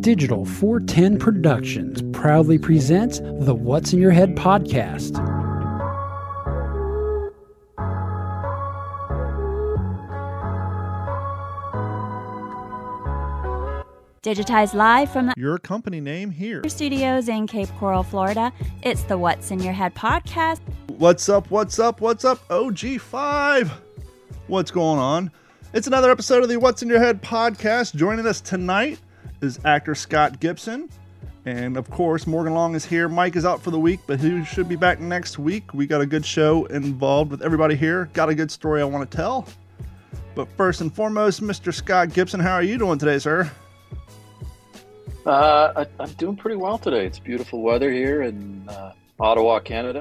Digital 410 Productions proudly presents the What's in Your Head podcast. Digitized live from your company name here. Studios in Cape Coral, Florida. It's the What's in Your Head podcast. What's up, OG5? What's going on? It's another episode of the What's in Your Head podcast. Joining us tonight is actor Scott Gibson. And of course, Morgan Long is here. Mike is out for the week, but he should be back next week. We got a good show involved with everybody here. Got a good story I want to tell. But first and foremost, Mr. Scott Gibson, how are you doing today, sir? I'm doing pretty well today. It's beautiful weather here in Ottawa, Canada.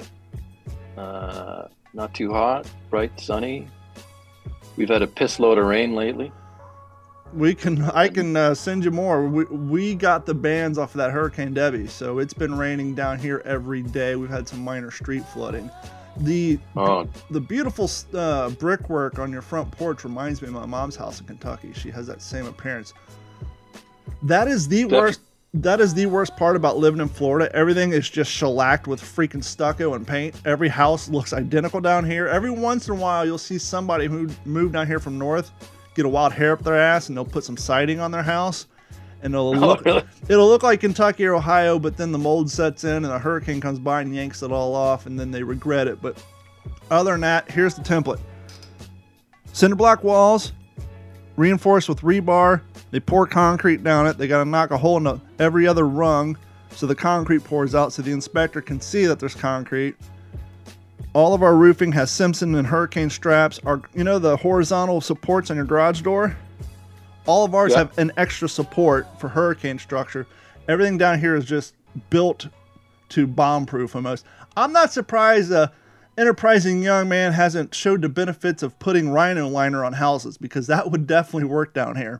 Not too hot, bright, sunny. We've had a piss load of rain lately. I can send you more. We got the bands off of that Hurricane Debbie, so it's been raining down here every day. We've had some minor street flooding. The beautiful brickwork on your front porch reminds me of my mom's house in Kentucky. She has that same appearance. That is the worst. That is the worst part about living in Florida. Everything is just shellacked with freaking stucco and paint. Every house looks identical down here. Every once in a while, you'll see somebody who moved down here from north get a wild hair up their ass, and they'll put some siding on their house, and it'll look like Kentucky or Ohio. But then the mold sets in, and a hurricane comes by and yanks it all off, and then they regret it. But other than that, here's the template: cinder block walls, reinforced with rebar. They pour concrete down it. They got to knock a hole in every other rung so the concrete pours out so the inspector can see that there's concrete. All of our roofing has Simpson and Hurricane straps. The horizontal supports on your garage door? All of ours have an extra support for hurricane structure. Everything down here is just built to bomb-proof almost. I'm not surprised enterprising young man hasn't showed the benefits of putting rhino liner on houses, because that would definitely work down here.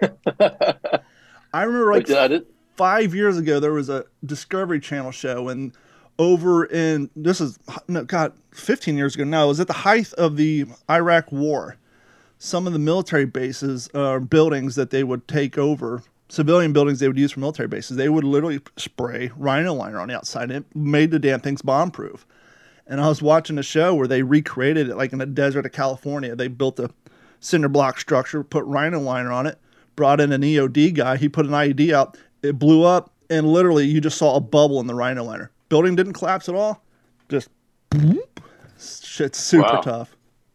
I remember 5 years ago, there was a Discovery Channel show, and 15 years ago now, it was at the height of the Iraq War. Some of the military bases, buildings that they would take over, civilian buildings they would use for military bases, they would literally spray rhino liner on the outside, and it made the damn things bomb-proof. And I was watching a show where they recreated it like in the desert of California. They built a cinder block structure, put rhino liner on it, brought in an EOD guy. He put an IED out. It blew up, and literally you just saw a bubble in the rhino liner. Building didn't collapse at all. Just whoop. Shit's super tough.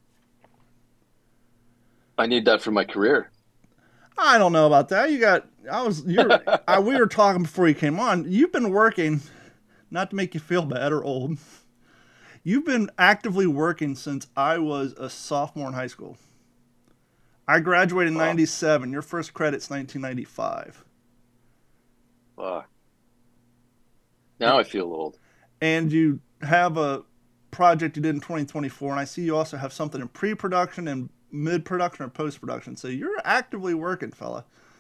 I need that for my career. I don't know about that. We were talking before you came on. You've been working, not to make you feel bad or old. You've been actively working since I was a sophomore in high school. I graduated in 97. Your first credit's 1995. Now I feel old. And you have a project you did in 2024, and I see you also have something in pre-production and mid-production or post-production. So you're actively working, fella.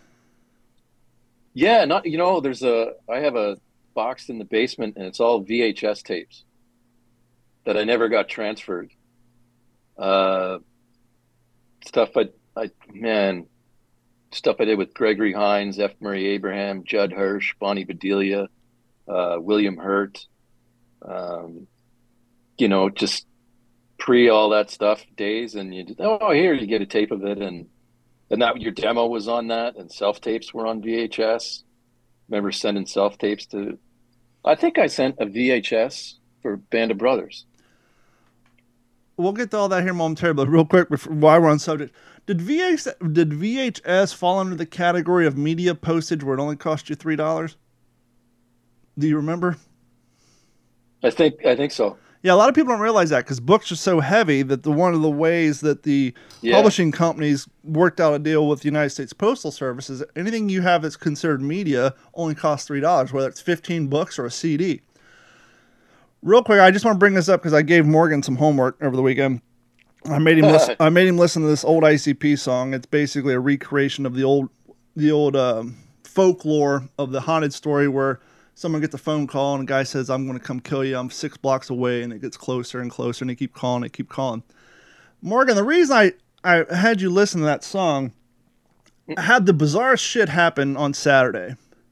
Yeah, I have a box in the basement, and it's all VHS tapes that I never got transferred. Stuff I did with Gregory Hines, F. Murray Abraham, Judd Hirsch, Bonnie Bedelia, William Hurt, just pre all that stuff days, and you get a tape of it, and that your demo was on that, and self tapes were on VHS. Remember sending self tapes to? I think I sent a VHS for Band of Brothers. We'll get to all that here momentarily, but real quick, while we're on subject, did VHS fall under the category of media postage where it only cost you $3? Do you remember? I think so. Yeah, a lot of people don't realize that because books are so heavy that one of the ways that the publishing companies worked out a deal with the United States Postal Service is anything you have that's considered media only costs $3, whether it's 15 books or a CD. Real quick, I just want to bring this up because I gave Morgan some homework over the weekend. I made him listen to this old ICP song. It's basically a recreation of the old folklore of the haunted story where someone gets a phone call and a guy says, "I'm going to come kill you. I'm 6 blocks away," and it gets closer and closer, and they keep calling. Morgan, the reason I had you listen to that song, I had the bizarre shit happen on Saturday.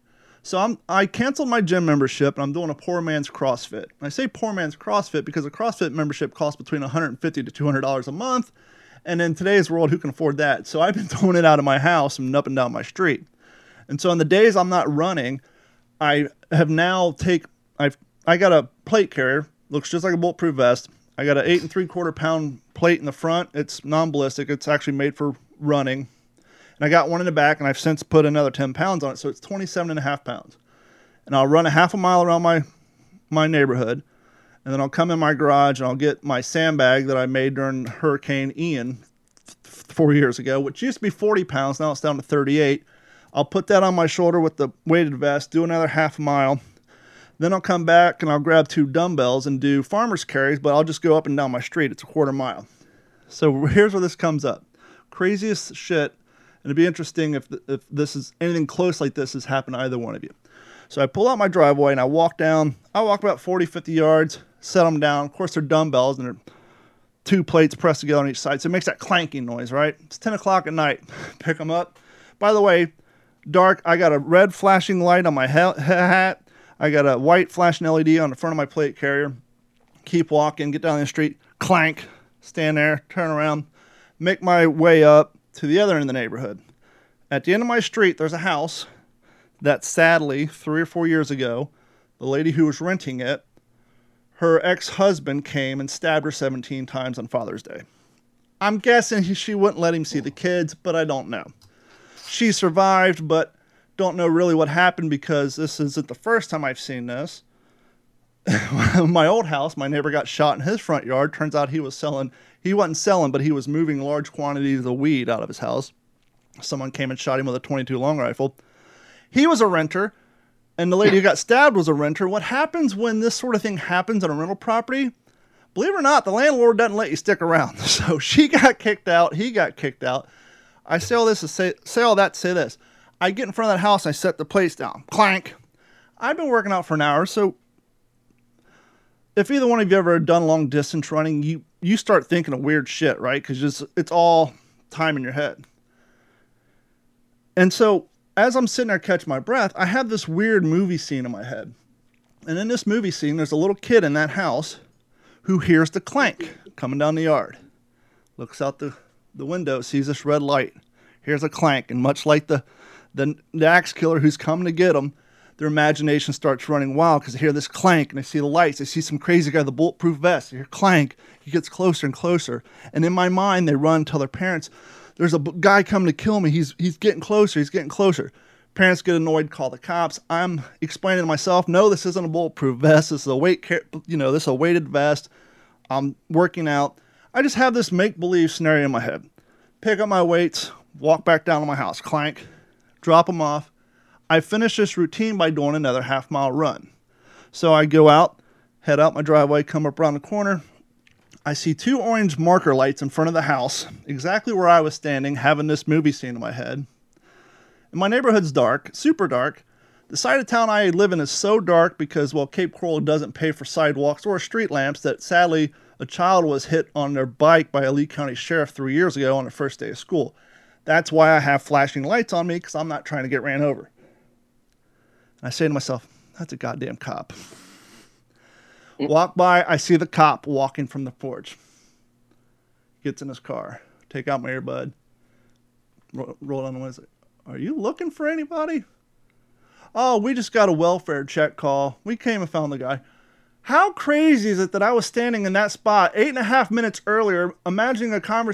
So I canceled my gym membership, and I'm doing a poor man's CrossFit. And I say poor man's CrossFit because a CrossFit membership costs between $150 to $200 a month. And in today's world, who can afford that? So I've been throwing it out of my house and up and down my street. And so on the days I'm not running, I have now I got a plate carrier, looks just like a bulletproof vest. I got an 8 3/4 pound plate in the front. It's non-ballistic. It's actually made for running. And I got one in the back, and I've since put another 10 pounds on it, so it's 27.5 pounds. And I'll run a half a mile around my neighborhood, and then I'll come in my garage, and I'll get my sandbag that I made during Hurricane Ian 4 years ago, which used to be 40 pounds. Now it's down to 38. I'll put that on my shoulder with the weighted vest, do another half a mile. Then I'll come back, and I'll grab 2 dumbbells and do farmer's carries, but I'll just go up and down my street. It's a quarter mile. So here's where this comes up. Craziest shit. And it'd be interesting if this is anything close like this has happened to either one of you. So I pull out my driveway and I walk down. I walk about 40, 50 yards, set them down. Of course, they're dumbbells and they're 2 plates pressed together on each side. So it makes that clanking noise, right? It's 10 o'clock at night. Pick them up. By the way, dark. I got a red flashing light on my hat. I got a white flashing LED on the front of my plate carrier. Keep walking, get down the street, clank, stand there, turn around, make my way up to the other end of the neighborhood. At the end of my street, there's a house that sadly, 3 or 4 years ago, the lady who was renting it, her ex-husband came and stabbed her 17 times on Father's Day. I'm guessing she wouldn't let him see the kids, but I don't know. She survived, but don't know really what happened because this isn't the first time I've seen this. My old house, my neighbor got shot in his front yard. Turns out he wasn't selling, but he was moving large quantities of weed out of his house. Someone came and shot him with a .22 long rifle. He was a renter, and the lady who got stabbed was a renter. What happens when this sort of thing happens on a rental property? Believe it or not, the landlord doesn't let you stick around. So she got kicked out. He got kicked out. I say all that to say this. I get in front of that house, and I set the plates down. Clank. I've been working out for an hour, so if either one of you ever done long distance running, you start thinking of weird shit, right? Because it's all time in your head. And so as I'm sitting there catching my breath, I have this weird movie scene in my head. And in this movie scene, there's a little kid in that house who hears the clank coming down the yard. Looks out the window, sees this red light. Hears a clank, and much like the axe killer who's coming to get him, their imagination starts running wild because they hear this clank and they see the lights. They see some crazy guy with a bulletproof vest. They hear clank. He gets closer and closer. And in my mind, they run and tell their parents, there's a guy coming to kill me. He's getting closer. He's getting closer. Parents get annoyed, call the cops. I'm explaining to myself, no, this isn't a bulletproof vest. This is this is a weighted vest. I'm working out. I just have this make-believe scenario in my head. Pick up my weights, walk back down to my house, clank, drop them off. I finish this routine by doing another half-mile run. So I go out, head out my driveway, come up around the corner. I see 2 orange marker lights in front of the house, exactly where I was standing, having this movie scene in my head. And my neighborhood's dark, super dark. The side of town I live in is so dark because, Cape Coral doesn't pay for sidewalks or street lamps that sadly a child was hit on their bike by a Lee County sheriff 3 years ago on the first day of school. That's why I have flashing lights on me, because I'm not trying to get ran over. And I say to myself, that's a goddamn cop. Walk by, I see the cop walking from the porch. Gets in his car. Take out my earbud. Roll down the window. Are you looking for anybody? Oh, we just got a welfare check call. We came and found the guy. How crazy is it that I was standing in that spot 8.5 minutes earlier, imagining a conversation